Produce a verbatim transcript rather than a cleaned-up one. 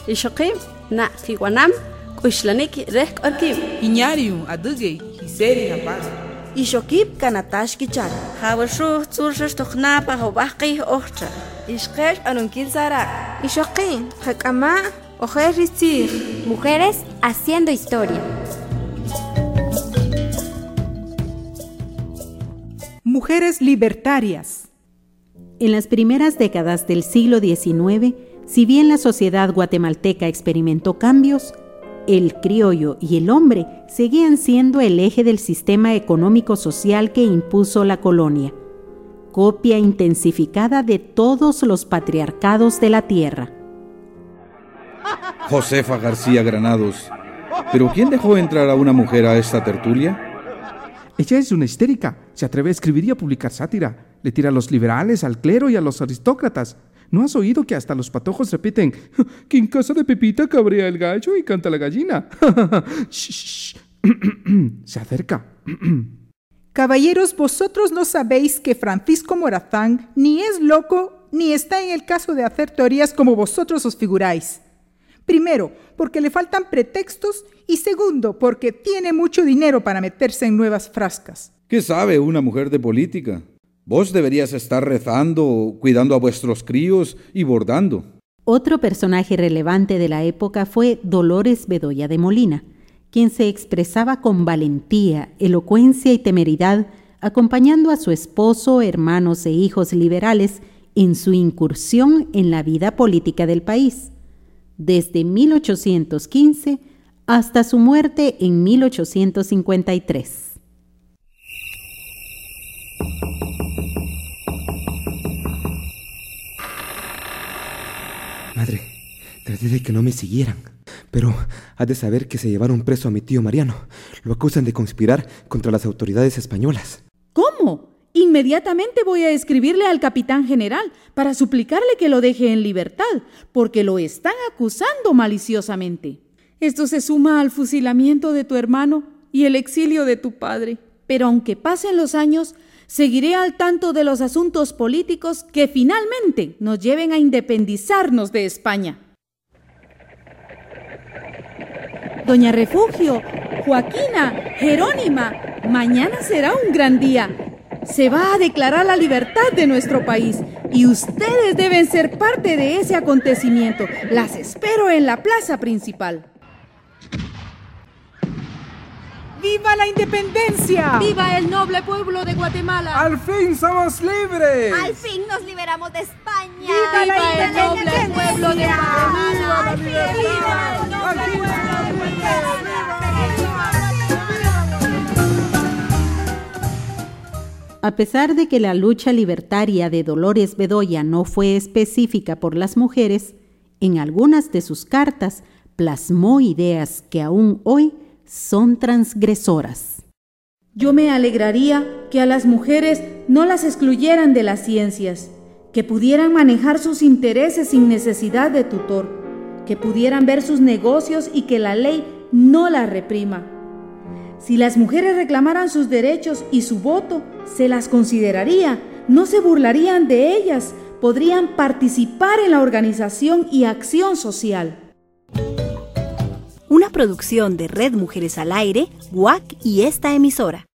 Ishoqim, na Fiwanam, Kuishlanik, Rek Arkim. Iñarium, Aduge, Hiseri Napaz. Ishokip Kanatash Kichar. Hawashu, Zurshas Toknapa, Hobaki, Ochta. Ishkesh Anunkil Zara. Ishoqim, Hakama, Ojerisir. Mujeres haciendo historia. Mujeres libertarias. En las primeras décadas del siglo diecinueve, si bien la sociedad guatemalteca experimentó cambios, el criollo y el hombre seguían siendo el eje del sistema económico-social que impuso la colonia, copia intensificada de todos los patriarcados de la tierra. Josefa García Granados, ¿pero quién dejó entrar a una mujer a esta tertulia? Ella es una histérica, se atreve a escribir y a publicar sátira, le tira a los liberales, al clero y a los aristócratas. ¿No has oído que hasta los patojos repiten que en casa de Pepita cabrea el gallo y canta la gallina? Se acerca. Caballeros, vosotros no sabéis que Francisco Morazán ni es loco ni está en el caso de hacer teorías como vosotros os figuráis. Primero, porque le faltan pretextos y segundo, porque tiene mucho dinero para meterse en nuevas frascas. ¿Qué sabe una mujer de política? Vos deberías estar rezando, cuidando a vuestros críos y bordando. Otro personaje relevante de la época fue Dolores Bedoya de Molina, quien se expresaba con valentía, elocuencia y temeridad, acompañando a su esposo, hermanos e hijos liberales en su incursión en la vida política del país, desde mil ochocientos quince hasta su muerte en mil ochocientos cincuenta y tres. Madre, traté de que no me siguieran, pero has de saber que se llevaron preso a mi tío Mariano. Lo acusan de conspirar contra las autoridades españolas. ¿Cómo? Inmediatamente voy a escribirle al capitán general para suplicarle que lo deje en libertad, porque lo están acusando maliciosamente. Esto se suma al fusilamiento de tu hermano y el exilio de tu padre. Pero aunque pasen los años, seguiré al tanto de los asuntos políticos que finalmente nos lleven a independizarnos de España. Doña Refugio, Joaquina, Jerónima, mañana será un gran día. Se va a declarar la libertad de nuestro país y ustedes deben ser parte de ese acontecimiento. Las espero en la plaza principal. ¡Viva la independencia! ¡Viva el noble pueblo de Guatemala! ¡Al fin somos libres! ¡Al fin nos liberamos de España! ¡Viva, ¡Viva la el noble pueblo de Guatemala! ¡Al fin! ¡Viva el noble pueblo de Guatemala! A pesar de que la lucha libertaria de Dolores Bedoya no fue específica por las mujeres, en algunas de sus cartas plasmó ideas que aún hoy son transgresoras. Yo me alegraría que a las mujeres no las excluyeran de las ciencias, que pudieran manejar sus intereses sin necesidad de tutor, que pudieran ver sus negocios y que la ley no las reprima. Si las mujeres reclamaran sus derechos y su voto, se las consideraría, no se burlarían de ellas, podrían participar en la organización y acción social. Una producción de Red Mujeres al Aire, W A C y esta emisora.